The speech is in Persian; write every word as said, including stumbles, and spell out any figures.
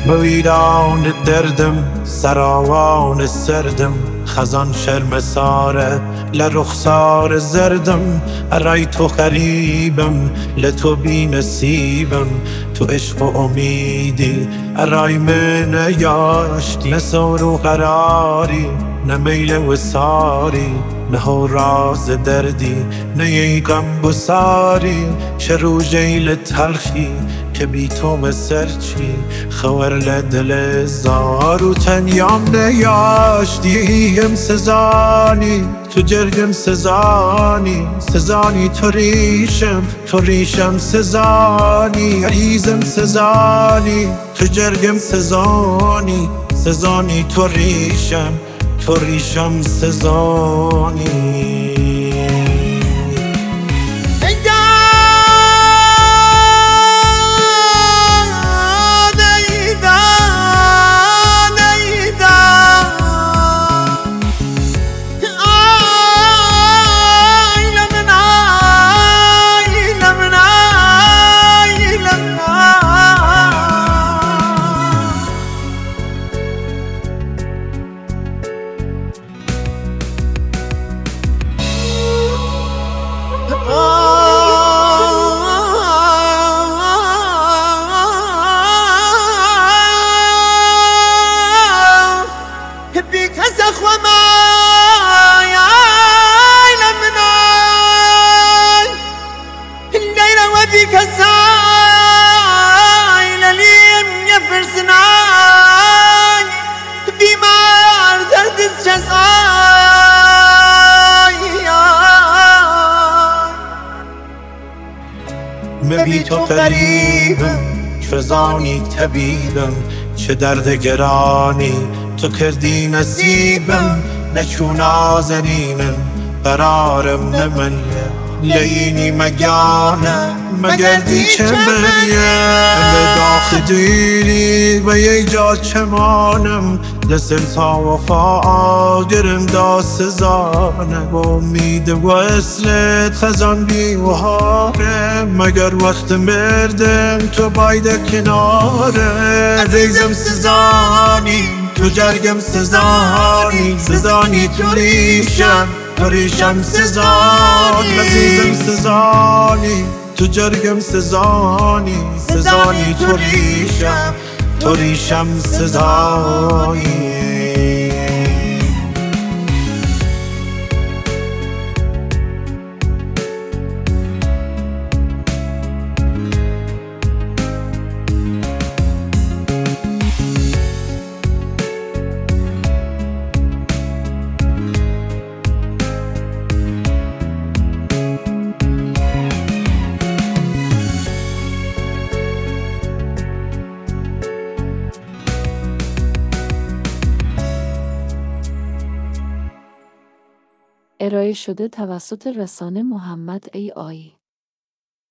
بویران دردم سراوان سردم خزان شرم ساره لرخسار زردم ارای تو غریبم لتو بی نصیبم تو عشق و امیدی ارای من یاشت نسور و قراری نه میل و ساری نه راز دردی نه ای غم گساری چه روژیل تلخی که بی تو مسر چی خور لدل زارو تنیام نیاشتیم سزانی تو جرگم سزانی سزانی تو ریشم تو ریشم سزانی عریزم سزانی تو جرگم سزانی سزانی تو ریشم تو ریشم سزانی بی تو غریبم چه زانی طبیبم چه درد گرانی تو کردی نصیبم نه چون نازنینم قرارم نه من لینی مگانم مگردی چه بریه به داخل دیری و یه جا چمانم دستم تا وفا گرم دا سزانه با امید و اصلت خزان بی وحاره مگر وقت مردم تو باید کناره ریزم سزانی تو جرگم سزانی سزانی تو ریشم تو ریشم سزانی عزیزم سزانی تو جرگم سزانی سزانی تو ریشم تو ریشم سزانی ارائه شده توسط رسانه محمد ای آی